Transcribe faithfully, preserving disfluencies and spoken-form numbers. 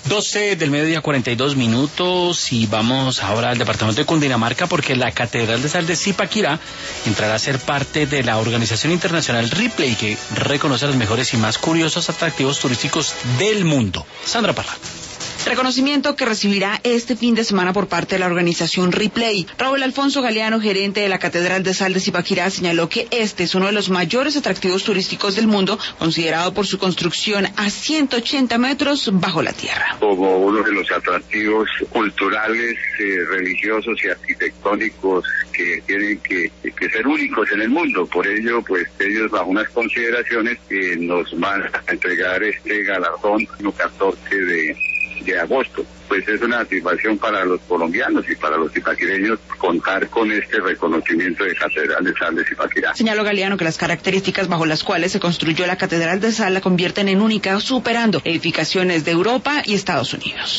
doce del mediodía, cuarenta y dos minutos, y vamos ahora al departamento de Cundinamarca porque la Catedral de Sal de Zipaquirá entrará a ser parte de la organización internacional Ripley, que reconoce los mejores y más curiosos atractivos turísticos del mundo. Sandra Parra. Reconocimiento que recibirá este fin de semana por parte de la organización Ripley. Raúl Alfonso Galeano, gerente de la Catedral de Sal de Zipaquirá, señaló que este es uno de los mayores atractivos turísticos del mundo, considerado por su construcción a ciento ochenta metros bajo la tierra. Como uno de los atractivos culturales, eh, religiosos y arquitectónicos que tienen que, que ser únicos en el mundo. Por ello, pues ellos, bajo unas consideraciones, eh, nos van a entregar este galardón el catorce de de agosto. Pues es una satisfacción para los colombianos y para los zipaquireños contar con este reconocimiento de Catedral de Sal de Zipaquirá. Señaló Galeano que las características bajo las cuales se construyó la Catedral de Sal la convierten en única, superando edificaciones de Europa y Estados Unidos.